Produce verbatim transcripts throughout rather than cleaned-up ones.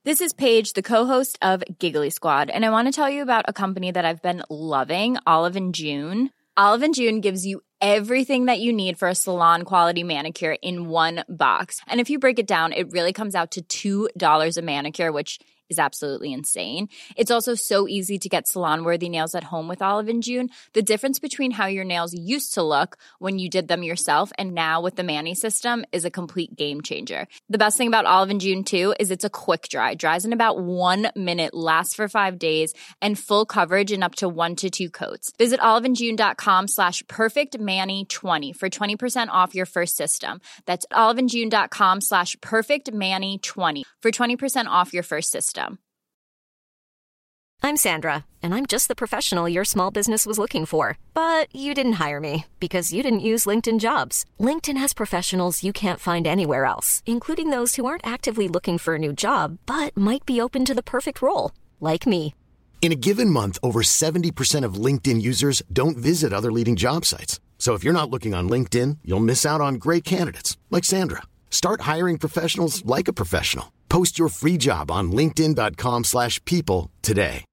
This is Paige, the co-host of Giggly Squad, and I want to tell you about a company that I've been loving, Olive and June. Olive and June gives you everything that you need for a salon-quality manicure in one box. And if you break it down, it really comes out to two dollars a manicure, which is absolutely insane. It's also so easy to get salon-worthy nails at home with Olive and June. The difference between how your nails used to look when you did them yourself and now with the Mani system is a complete game changer. The best thing about Olive and June, too, is it's a quick dry. Dries in about one minute, lasts for five days, and full coverage in up to one to two coats. Visit oliveandjune.com slash perfectmani20 for twenty percent off your first system. That's oliveandjune.com slash perfectmani20 for twenty percent off your first system. I'm Sandra, and I'm just the professional your small business was looking for. But you didn't hire me because you didn't use LinkedIn Jobs. LinkedIn has professionals you can't find anywhere else, including those who aren't actively looking for a new job, but might be open to the perfect role, like me. In a given month, over seventy percent of LinkedIn users don't visit other leading job sites. So if you're not looking on LinkedIn, you'll miss out on great candidates, like Sandra. Start hiring professionals like a professional. Post your free job on linkedin.com slash people today.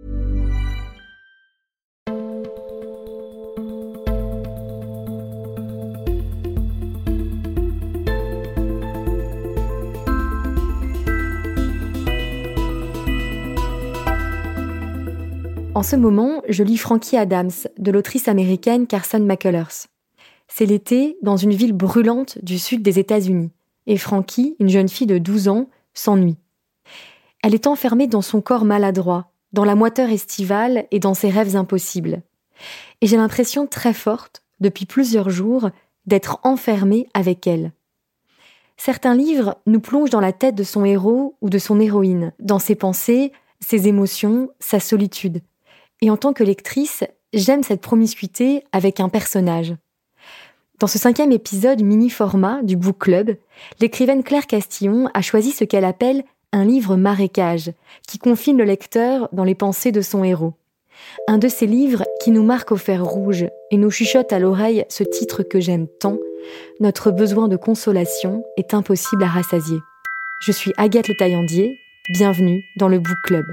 En ce moment, je lis Frankie Adams, de l'autrice américaine Carson McCullers. C'est l'été dans une ville brûlante du sud des États-Unis. Et Frankie, une jeune fille de douze ans, s'ennuie. Elle est enfermée dans son corps maladroit, dans la moiteur estivale et dans ses rêves impossibles. Et j'ai l'impression très forte, depuis plusieurs jours, d'être enfermée avec elle. Certains livres nous plongent dans la tête de son héros ou de son héroïne, dans ses pensées, ses émotions, sa solitude. Et en tant que lectrice, j'aime cette promiscuité avec un personnage. Dans ce cinquième épisode mini-format du Book Club, l'écrivaine Claire Castillon a choisi ce qu'elle appelle un livre marécage, qui confine le lecteur dans les pensées de son héros. Un de ces livres qui nous marque au fer rouge et nous chuchote à l'oreille ce titre que j'aime tant, « Notre besoin de consolation est impossible à rassasier ». Je suis Agathe Le Taillandier, bienvenue dans le Book Club.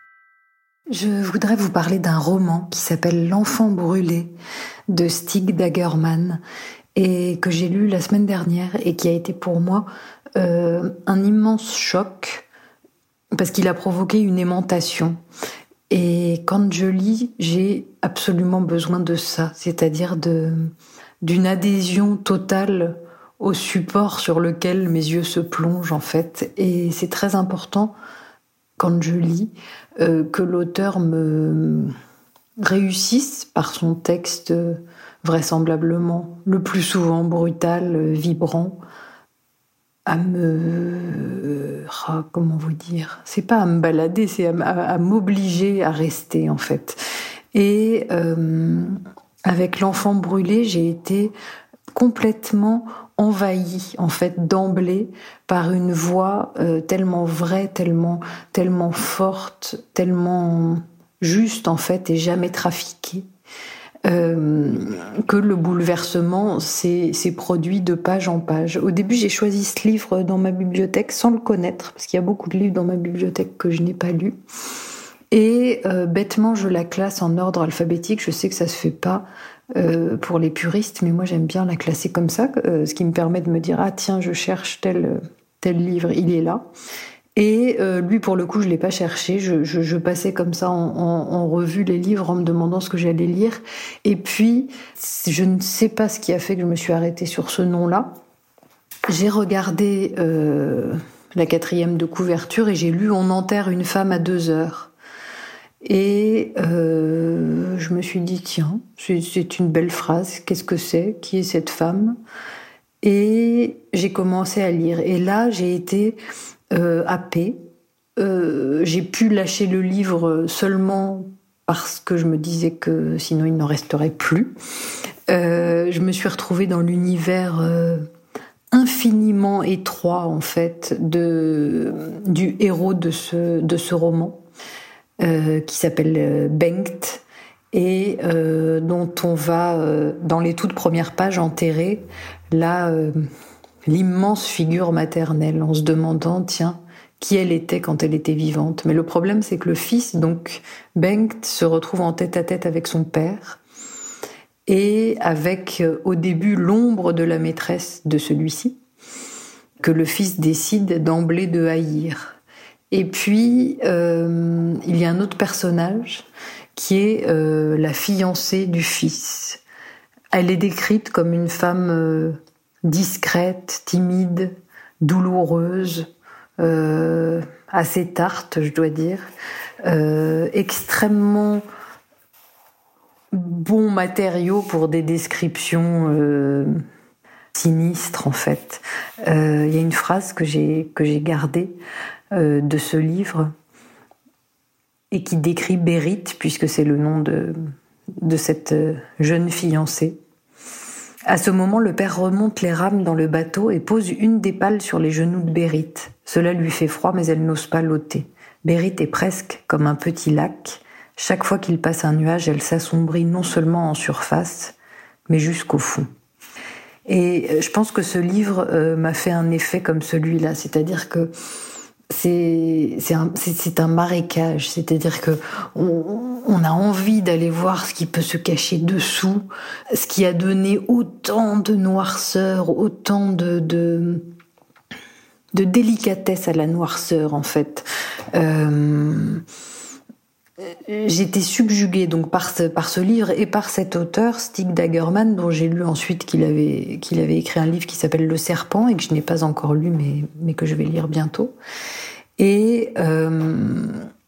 Je voudrais vous parler d'un roman qui s'appelle L'enfant brûlé de Stig Dagerman et que j'ai lu la semaine dernière et qui a été pour moi euh, un immense choc parce qu'il a provoqué une aimantation. Et quand je lis, j'ai absolument besoin de ça, c'est-à-dire de, d'une adhésion totale au support sur lequel mes yeux se plongent en fait. Et c'est très important quand je lis euh, que l'auteur me réussisse par son texte vraisemblablement le plus souvent brutal, vibrant, à me... Ah, comment vous dire ? C'est pas à me balader, c'est à, à, à m'obliger à rester en fait. Et euh, avec L'enfant brûlé, j'ai été complètement envahie en fait d'emblée par une voix euh, tellement vraie, tellement tellement forte, tellement juste en fait et jamais trafiquée, euh, que le bouleversement s'est, s'est produit de page en page. Au début, j'ai choisi ce livre dans ma bibliothèque sans le connaître, parce qu'il y a beaucoup de livres dans ma bibliothèque que je n'ai pas lus. Et euh, bêtement, je la classe en ordre alphabétique. Je sais que ça se fait pas euh, pour les puristes, mais moi j'aime bien la classer comme ça, euh, ce qui me permet de me dire ah tiens, je cherche tel tel livre, il est là. Et euh, lui, pour le coup, je l'ai pas cherché. Je, je, je passais comme ça en, en, en revue les livres en me demandant ce que j'allais lire. Et puis, je ne sais pas ce qui a fait que je me suis arrêtée sur ce nom-là. J'ai regardé euh, la quatrième de couverture et j'ai lu « On enterre une femme à deux heures ». Et euh, je me suis dit, tiens, c'est, c'est une belle phrase, qu'est-ce que c'est ? Qui est cette femme ? Et j'ai commencé à lire. Et là, j'ai été euh, happée. Euh, j'ai pu lâcher le livre seulement parce que je me disais que sinon il n'en resterait plus. Euh, je me suis retrouvée dans l'univers euh, infiniment étroit, en fait, de, du héros de ce, de ce roman. Euh, qui s'appelle euh, Bengt et euh, dont on va, euh, dans les toutes premières pages, enterrer là, euh, l'immense figure maternelle en se demandant, tiens, qui elle était quand elle était vivante. Mais le problème, c'est que le fils, donc Bengt, se retrouve en tête-à-tête avec son père et avec, au début, l'ombre de la maîtresse de celui-ci, que le fils décide d'emblée de haïr. Et puis, euh, il y a un autre personnage qui est euh, la fiancée du fils. Elle est décrite comme une femme euh, discrète, timide, douloureuse, euh, assez tarte, je dois dire, euh, extrêmement bon matériau pour des descriptions euh, sinistres, en fait. Euh, il y a une phrase que j'ai, que j'ai gardée euh, de ce livre et qui décrit Berit, puisque c'est le nom de, de cette jeune fiancée. À ce moment, le père remonte les rames dans le bateau et pose une des pales sur les genoux de Berit. Cela lui fait froid, mais elle n'ose pas l'ôter. Berit est presque comme un petit lac. Chaque fois qu'il passe un nuage, elle s'assombrit non seulement en surface, mais jusqu'au fond. Et je pense que ce livre euh, m'a fait un effet comme celui-là, c'est-à-dire que c'est, c'est, un, c'est, c'est un marécage, c'est-à-dire que on, on a envie d'aller voir ce qui peut se cacher dessous, ce qui a donné autant de noirceur, autant de, de, de délicatesse à la noirceur, en fait. Euh, J'étais subjuguée donc par ce, par ce livre et par cet auteur, Stig Dagerman, dont j'ai lu ensuite qu'il avait, qu'il avait écrit un livre qui s'appelle Le Serpent et que je n'ai pas encore lu, mais, mais que je vais lire bientôt. Et euh,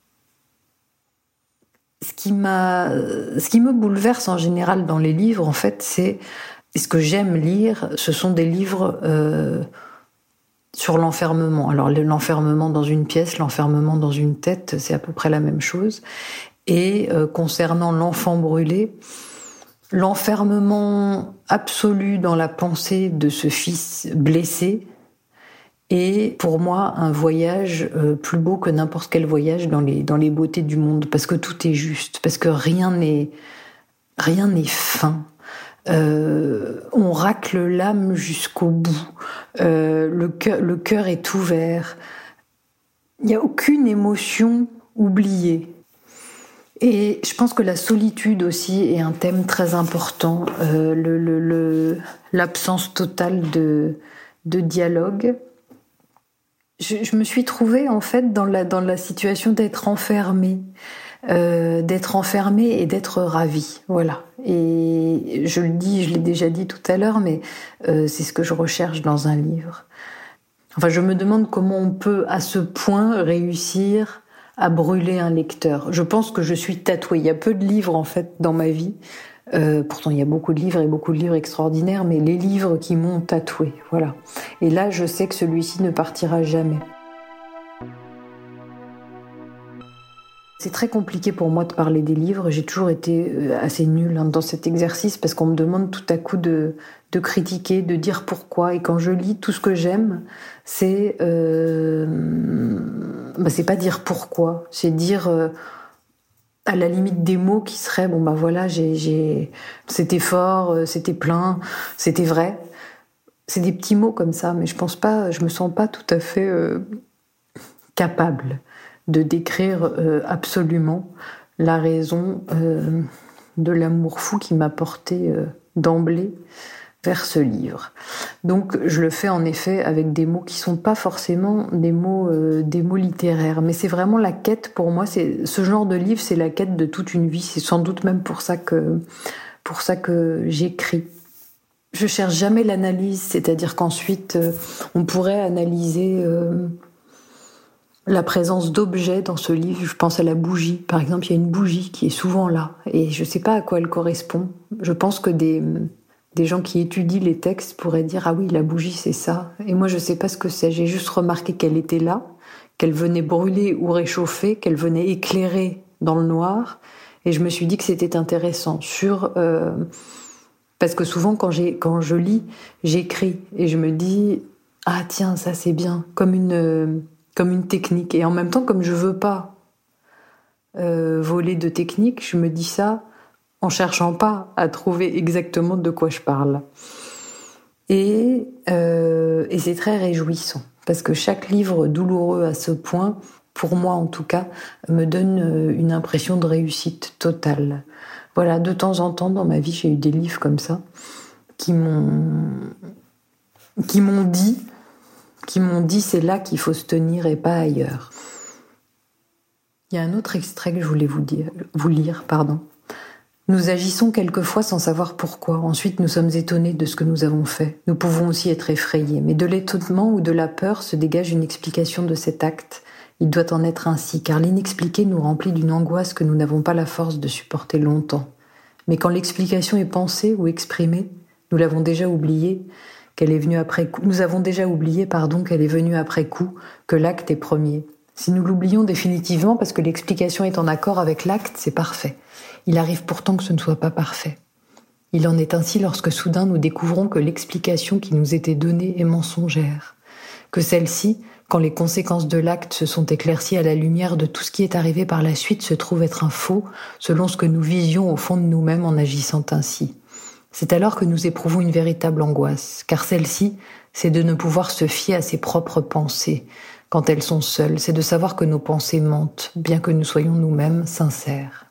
ce qui m'a, ce qui me bouleverse en général dans les livres, en fait, c'est ce que j'aime lire. Ce sont des livres euh, sur l'enfermement. Alors l'enfermement dans une pièce, l'enfermement dans une tête, c'est à peu près la même chose. Et euh, concernant l'enfant brûlé, l'enfermement absolu dans la pensée de ce fils blessé est pour moi un voyage euh, plus beau que n'importe quel voyage dans les, dans les beautés du monde, parce que tout est juste, parce que rien n'est, rien n'est fin. Euh, on racle l'âme jusqu'au bout. Euh, le cœur, le cœur est ouvert. Il n'y a aucune émotion oubliée. Et je pense que la solitude aussi est un thème très important. Euh, le, le, le, l'absence totale de, de dialogue. Je, je me suis trouvée en fait dans la, dans la situation d'être enfermée. Euh, d'être enfermée et d'être ravie, voilà. Et je le dis, je l'ai déjà dit tout à l'heure, mais euh, c'est ce que je recherche dans un livre. Enfin, je me demande comment on peut à ce point réussir à brûler un lecteur. Je pense que je suis tatouée. Il y a peu de livres en fait dans ma vie. Euh, pourtant, il y a beaucoup de livres et beaucoup de livres extraordinaires, mais les livres qui m'ont tatouée, voilà. Et là, je sais que celui-ci ne partira jamais. C'est très compliqué pour moi de parler des livres. J'ai toujours été assez nulle dans cet exercice parce qu'on me demande tout à coup de, de critiquer, de dire pourquoi. Et quand je lis, tout ce que j'aime, c'est euh, bah c'est pas dire pourquoi, c'est dire euh, à la limite des mots qui seraient bon bah voilà, j'ai, j'ai c'était fort, c'était plein, c'était vrai. C'est des petits mots comme ça, mais je pense pas, je me sens pas tout à fait euh, capable de décrire euh, absolument la raison euh, de l'amour fou qui m'a porté euh, d'emblée vers ce livre. Donc je le fais en effet avec des mots qui sont pas forcément des mots, euh, des mots littéraires, mais c'est vraiment la quête pour moi. C'est, ce genre de livre, c'est la quête de toute une vie. C'est sans doute même pour ça que, pour ça que j'écris. Je cherche jamais l'analyse, c'est-à-dire qu'ensuite euh, on pourrait analyser euh, la présence d'objets dans ce livre. Je pense à la bougie. Par exemple, il y a une bougie qui est souvent là. Et je ne sais pas à quoi elle correspond. Je pense que des, des gens qui étudient les textes pourraient dire « Ah oui, la bougie, c'est ça ». Et moi, je ne sais pas ce que c'est. J'ai juste remarqué qu'elle était là, qu'elle venait brûler ou réchauffer, qu'elle venait éclairer dans le noir. Et je me suis dit que c'était intéressant. Sur, euh, parce que souvent, quand, j'ai, quand je lis, j'écris. Et je me dis « Ah tiens, ça c'est bien ». Comme une... comme une technique. Et en même temps, comme je veux pas euh, voler de technique, je me dis ça en cherchant pas à trouver exactement de quoi je parle. Et, euh, et c'est très réjouissant. Parce que chaque livre douloureux à ce point, pour moi en tout cas, me donne une impression de réussite totale. Voilà, de temps en temps dans ma vie, j'ai eu des livres comme ça qui m'ont, qui m'ont dit, qui m'ont dit c'est là qu'il faut se tenir et pas ailleurs. Il y a un autre extrait que je voulais vous dire, vous lire, pardon. Nous agissons quelquefois sans savoir pourquoi. Ensuite, nous sommes étonnés de ce que nous avons fait. Nous pouvons aussi être effrayés. Mais de l'étonnement ou de la peur se dégage une explication de cet acte. Il doit en être ainsi, car l'inexpliqué nous remplit d'une angoisse que nous n'avons pas la force de supporter longtemps. Mais quand l'explication est pensée ou exprimée, nous l'avons déjà oublié, qu'elle est venue après coup. Nous avons déjà oublié, pardon, qu'elle est venue après coup, que l'acte est premier. Si nous l'oublions définitivement parce que l'explication est en accord avec l'acte, c'est parfait. Il arrive pourtant que ce ne soit pas parfait. Il en est ainsi lorsque soudain nous découvrons que l'explication qui nous était donnée est mensongère. Que celle-ci, quand les conséquences de l'acte se sont éclaircies à la lumière de tout ce qui est arrivé par la suite, se trouve être un faux, selon ce que nous visions au fond de nous-mêmes en agissant ainsi. C'est alors que nous éprouvons une véritable angoisse, car celle-ci, c'est de ne pouvoir se fier à ses propres pensées. Quand elles sont seules, c'est de savoir que nos pensées mentent, bien que nous soyons nous-mêmes sincères.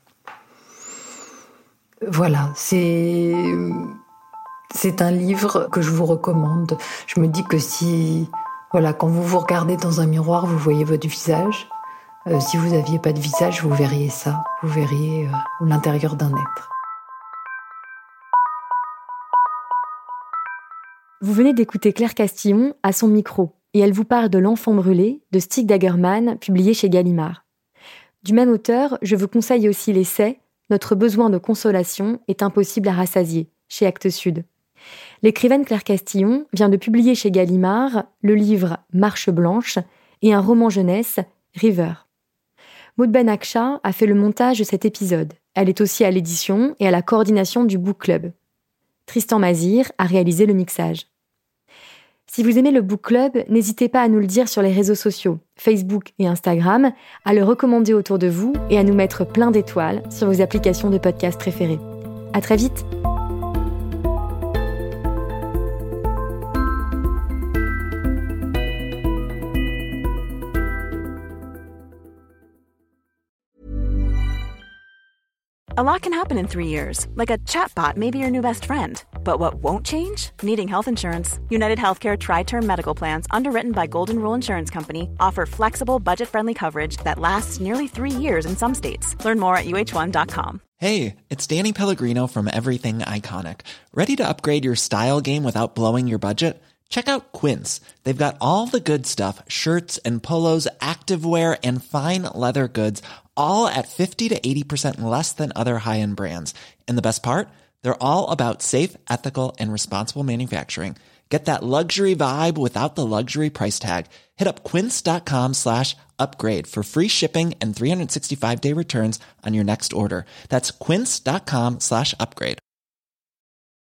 Voilà, c'est, c'est un livre que je vous recommande. Je me dis que si, voilà, quand vous vous regardez dans un miroir, vous voyez votre visage. Euh, si vous n'aviez pas de visage, vous verriez ça. Vous verriez euh, l'intérieur d'un être. Vous venez d'écouter Claire Castillon à son micro, et elle vous parle de L'Enfant brûlé de Stig Dagerman, publié chez Gallimard. Du même auteur, je vous conseille aussi l'essai « Notre besoin de consolation est impossible à rassasier » chez Actes Sud. L'écrivaine Claire Castillon vient de publier chez Gallimard le livre « Marche blanche » et un roman jeunesse, « River ». Maud Ben-Akcha a fait le montage de cet épisode. Elle est aussi à l'édition et à la coordination du Book Club. Tristan Mazir a réalisé le mixage. Si vous aimez le Book Club, n'hésitez pas à nous le dire sur les réseaux sociaux, Facebook et Instagram, à le recommander autour de vous et à nous mettre plein d'étoiles sur vos applications de podcast préférées. À très vite! A lot can happen in three years, like a chatbot may be your new best friend. But what won't change? Needing health insurance. United Healthcare Tri-Term Medical Plans, underwritten by Golden Rule Insurance Company, offer flexible, budget-friendly coverage that lasts nearly three years in some states. Learn more at U H one dot com. Hey, it's Danny Pellegrino from Everything Iconic. Ready to upgrade your style game without blowing your budget? Check out Quince. They've got all the good stuff, shirts and polos, activewear, and fine leather goods, all at fifty to eighty percent less than other high-end brands. And the best part? They're all about safe, ethical, and responsible manufacturing. Get that luxury vibe without the luxury price tag. Hit up quince.com slash upgrade for free shipping and three sixty-five day returns on your next order. That's quince.com slash upgrade.